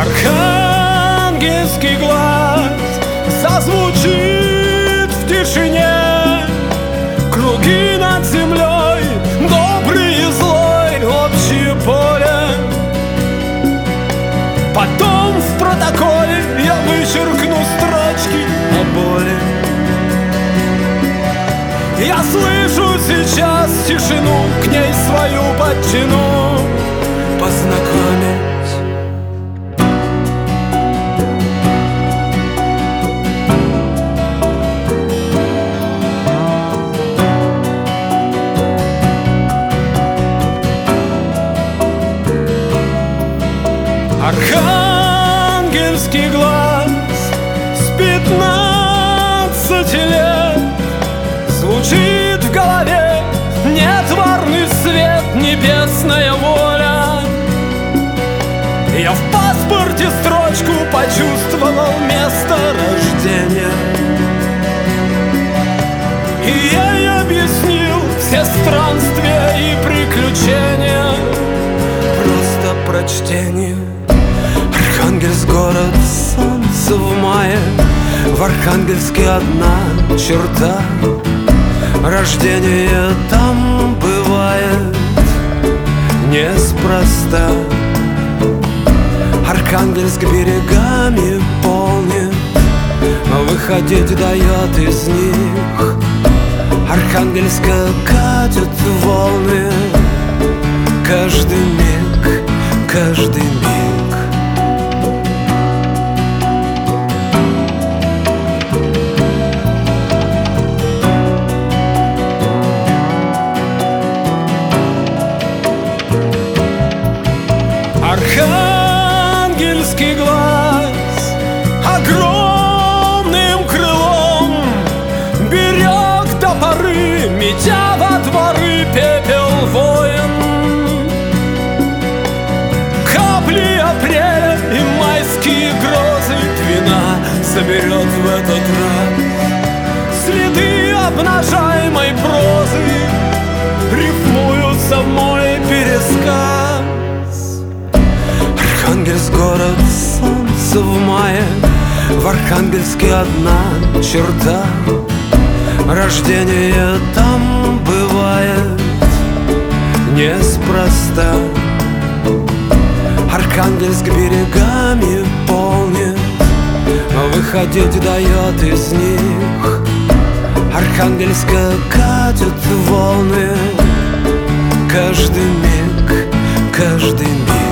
Архангельский глаз зазвучит в тишине. Круги над землей, добрый и злой, общее поле. Потом в протоколе я вычеркну строчки о боли. Я слышу сейчас тишину, к ней свою подтяну, познакомить. Архангельский глаз с 15 лет звучит в голове. Нетварный свет, небесная воля. Я в паспорте строчку почувствовал место рождения, и ей объяснил все странствия и приключения. Просто прочтение. Архангельск — город солнца в мае. В Архангельске одна черта: рождение там бывает неспроста. Архангельск берегами полнит, выходить дает из них. Архангельска катят волны каждый миг, каждый миг. Архангельский глаз огромным крылом берег топоры, метя во дворы пепел воин. Капли апреля и майские грозы Двина соберет в этот раз. Следы обнажаемой прозы рифмуются в мой пересказ. Архангельск — город солнца в мае. В Архангельске одна черта: рождение там бывает неспроста. Архангельск берегами полнит, выходить дает из них. Архангельска катят волны каждый миг, каждый миг.